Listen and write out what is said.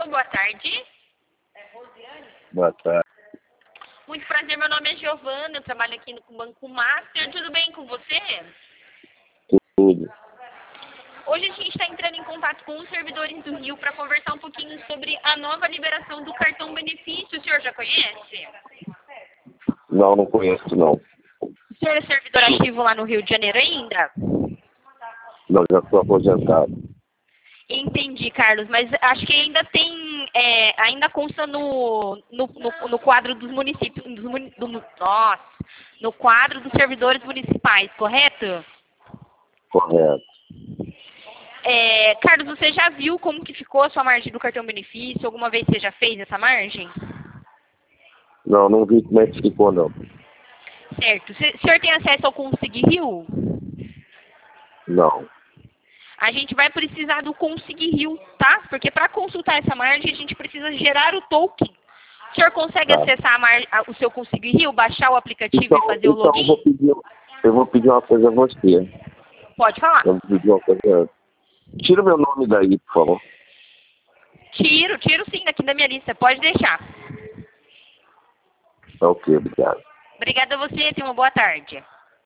boa tarde. Boa tarde. Muito prazer, meu nome é Giovana, eu trabalho aqui no Banco Master. Tudo bem com você? Tudo. Hoje a gente está entrando em contato com os servidores do Rio para conversar um pouquinho sobre a nova liberação do cartão benefício. O senhor já conhece? Não conheço não. O senhor é servidor ativo lá no Rio de Janeiro ainda? Não, já estou aposentado. Entendi, Carlos, mas acho que ainda tem, ainda consta no quadro dos municípios, no quadro dos servidores municipais, correto? Correto. Carlos, você já viu como que ficou a sua margem do cartão benefício? Alguma vez você já fez essa margem? Não vi como é que ficou não. Certo. O senhor tem acesso ao Consig Rio? Não. A gente vai precisar do Consig Rio, tá? Porque para consultar essa margem, a gente precisa gerar o token. O senhor consegue acessar o seu Consig Rio, baixar o aplicativo e fazer o login? Eu vou pedir uma coisa a você. Pode falar. Eu vou pedir uma coisa. Tira o meu nome daí, por favor. Tiro sim, daqui da minha lista. Pode deixar. Ok, obrigado. Obrigada a você, tenha uma boa tarde.